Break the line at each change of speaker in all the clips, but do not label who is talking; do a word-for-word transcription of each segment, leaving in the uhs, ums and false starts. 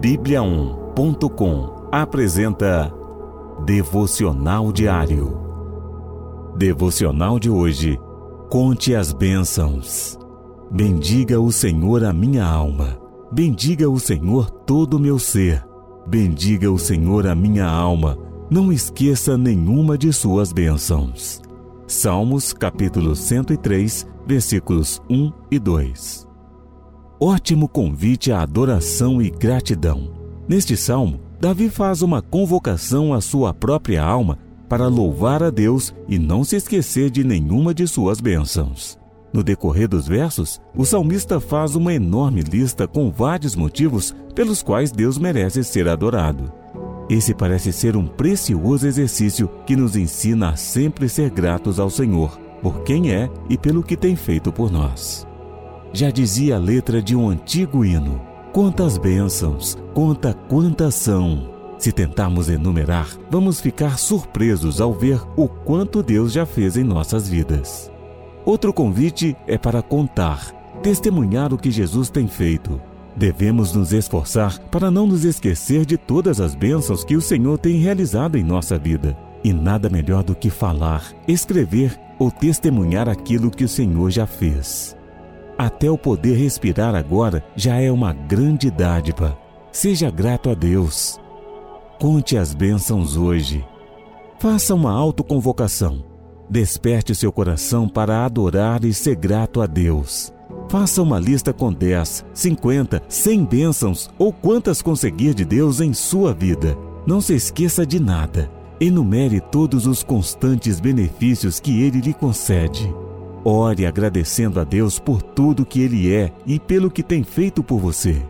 Bíblia um ponto com apresenta Devocional Diário. Devocional de hoje. Conte as bênçãos. Bendiga o Senhor a minha alma. Bendiga o Senhor todo o meu ser. Bendiga o Senhor a minha alma. Não esqueça nenhuma de suas bênçãos. Salmos, capítulo cento e três, versículos um e dois. Ótimo convite à adoração e gratidão. Neste salmo, Davi faz uma convocação à sua própria alma para louvar a Deus e não se esquecer de nenhuma de suas bênçãos. No decorrer dos versos, o salmista faz uma enorme lista com vários motivos pelos quais Deus merece ser adorado. Esse parece ser um precioso exercício que nos ensina a sempre ser gratos ao Senhor, por quem é e pelo que tem feito por nós. Já dizia a letra de um antigo hino: quantas bênçãos, conta quantas são. Se tentarmos enumerar, vamos ficar surpresos ao ver o quanto Deus já fez em nossas vidas. Outro convite é para contar, testemunhar o que Jesus tem feito. Devemos nos esforçar para não nos esquecer de todas as bênçãos que o Senhor tem realizado em nossa vida. E nada melhor do que falar, escrever ou testemunhar aquilo que o Senhor já fez. Até o poder respirar agora já é uma grande dádiva. Seja grato a Deus. Conte as bênçãos hoje. Faça uma autoconvocação. Desperte seu coração para adorar e ser grato a Deus. Faça uma lista com dez, cinquenta, cem bênçãos ou quantas conseguir de Deus em sua vida. Não se esqueça de nada. Enumere todos os constantes benefícios que Ele lhe concede. Ore agradecendo a Deus por tudo que Ele é e pelo que tem feito por você.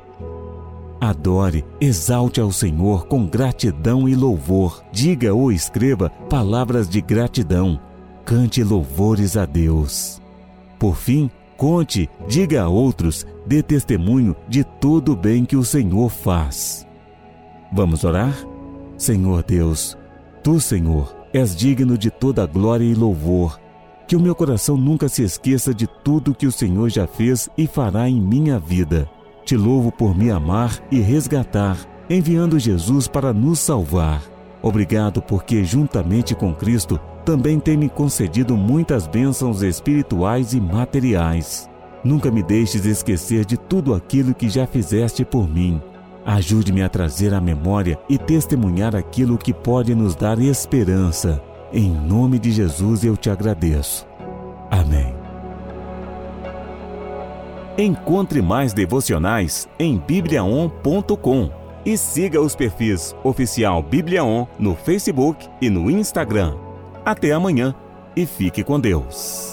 Adore, exalte ao Senhor com gratidão e louvor. Diga ou escreva palavras de gratidão. Cante louvores a Deus. Por fim, conte, diga a outros, dê testemunho de todo o bem que o Senhor faz. Vamos orar? Senhor Deus, Tu, Senhor, és digno de toda glória e louvor. Que o meu coração nunca se esqueça de tudo que o Senhor já fez e fará em minha vida. Te louvo por me amar e resgatar, enviando Jesus para nos salvar. Obrigado porque, juntamente com Cristo, também tem me concedido muitas bênçãos espirituais e materiais. Nunca me deixes esquecer de tudo aquilo que já fizeste por mim. Ajude-me a trazer à memória e testemunhar aquilo que pode nos dar esperança. Em nome de Jesus eu te agradeço. Amém. Encontre mais devocionais em Bíblia um ponto com e siga os perfis Oficial Bíblia um no Facebook e no Instagram. Até amanhã e fique com Deus.